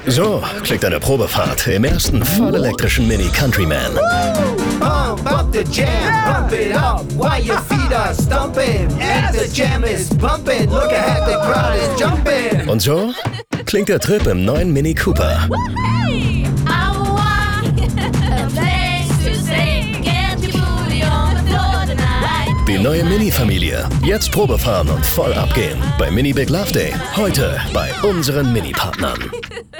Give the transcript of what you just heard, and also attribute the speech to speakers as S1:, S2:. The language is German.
S1: So klingt eine Probefahrt im ersten vollelektrischen Mini Countryman.
S2: Pump up the jam, pump it up while your feet are stumping. And the jam is pumping, look ahead, the crowd is jumping.
S1: Und so klingt der Trip im neuen Mini Cooper.
S3: Hey, I want a place to stay. Get your booty on the floor tonight.
S1: Die neue Mini-Familie. Jetzt Probefahren und voll abgehen. Bei Mini Big Love Day. Heute bei unseren Mini-Partnern.